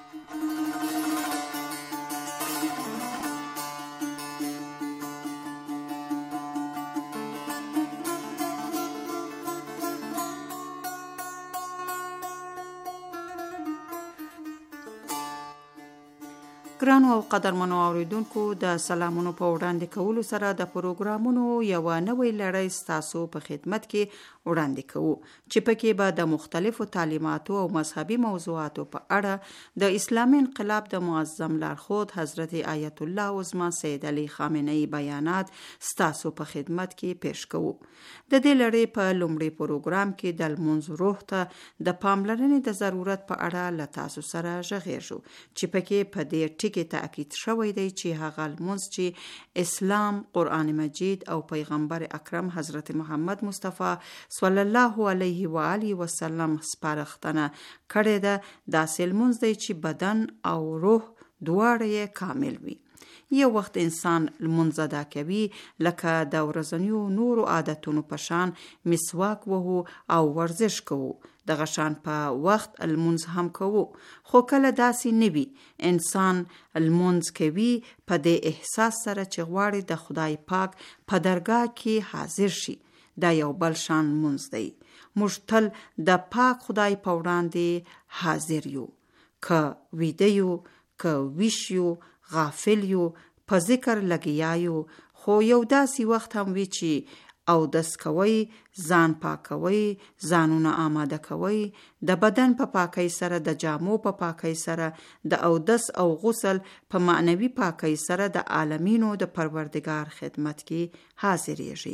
ګرانو او قدرمنو اوریدونکو، د سلامونو په وړاندې کولو سره د پروګرامونو یو نوې لړۍ ستاسو په خدمت کې وړاندې کوو چې پکې به د مختلفو تعلیماتو او مذهبي موضوعاتو په اړه د اسلامي انقلاب د معظم لارښود حضرت آیت الله عظمه سید علی خامنه‌ای بیانات ستاسو په خدمت کې پیش کوو. د دې لړۍ په لومړي پروګرام کې د لمونځ روح ته د پاملرنې د ضرورت په اړه له تاسو سره غږیږو چې پکې په دې کې تاکید شوی دی چې هغه لمونځ چې اسلام، قرآن مجید او پیغمبر اکرم حضرت محمد مصطفی صلی الله علیه و آله وسلم سپارښتنه کړې ده، داسې لمونځ دی چې بدن او روح دواړه یې کامل وي. یو وخت انسان لمونځ ادا کوي لکه د ورځنیو نورو عادتونو په شان مسواک وهو او ورزش کوو، دغه شان په وخت لمونځ هم کوو. خو کله داسې نه وي، انسان لمونځ کوي په دې احساس سره چې غواړي د خدای پاک په درګاه کې حاضر شي. دا یو بل شان لمونځ دی. موږ تل د پاک خدای په وړاندې حاضر یو، که ویده یو، که ویښ یو، غافل یو، په ذکر لګیا یو. خو یو داسې وخت هم وي چې اودس کوئ، ځان پاکوئ، ځانونه آماده کوئ، د بدن په پاکۍ سره، د جامو په پاکۍ سره، د اودس او غسل په معنوي پاکۍ سره د عالمینو د پروردگار خدمت کې حاضرېږي.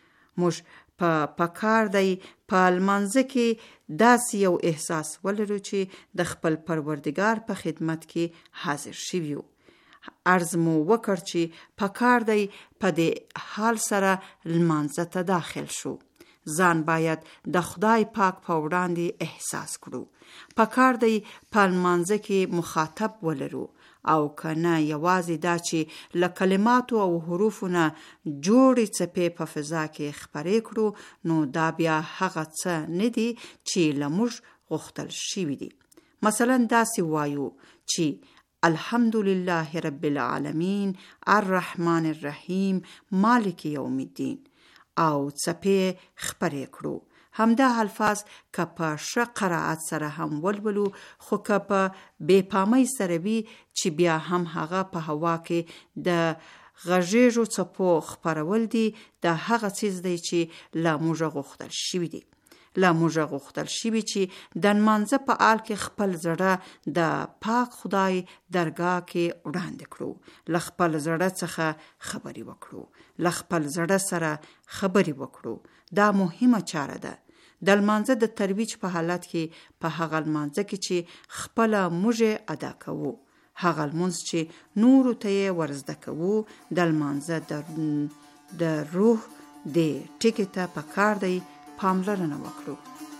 موږ په پکار دی په لمانځه کې داسې یو احساس ولرو چې د خپل پروردگار په خدمت کې حاضر شوي یو. عرض مو وکړ چې پکار دی په دې حال سره لمانځه ته داخل شو. ځان باید د خدای پاک په وړاندې احساس کړو. پکار دی په لمانځه کې مخاطب ولرو، او کنه یوازې دا چې له کلماتو او حروفو نه جوړې څپې په فضا کې خپرې کړو، نو دا بیا هغه څه نه دي چې له موږ غوښتل شوي دي. مثلا داسې وایو چې الحمدلله رب العالمین الرحمن الرحیم مالک یوم الدین او څپې خپرې کړو. همدا الفاظ که په ښه قرائت سره هم ولولو، خو که په بې پامۍ سره وي چې بیا هم هغه په هوا کې د غږیږو څپو خپرول دي، دا هغه څیز دی چې له موږه غوښتل شوي دي. له موږه غوښتل شوي چې د لمانځه په حال کې خپل زړه د پاک خدای درګاه کې وړاندې کړو، له خپل زړه څخه خبرې وکړو، له خپل زړه سره خبرې وکړو. دا مهمه چاره ده. د لمانځه د ترویج په حالت کې په هغه لمانځه کې چې خپله موږ ادا کوو، هغه لمونځ چې نورو ته یې ورزده کوو، د لمانځه د روح د ټکي ته پکار دی پاملرنه وکړو.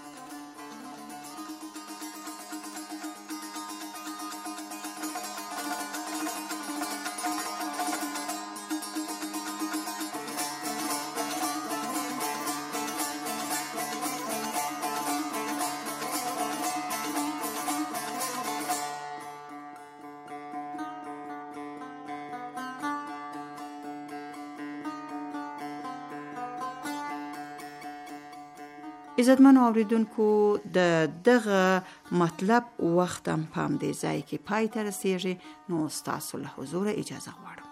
عزتمنو اوریدونکو، د دغه مطلب وخت هم په همدې ځای کې پای ته رسیږي، نو ستاسو له حضور اجازه غواړم.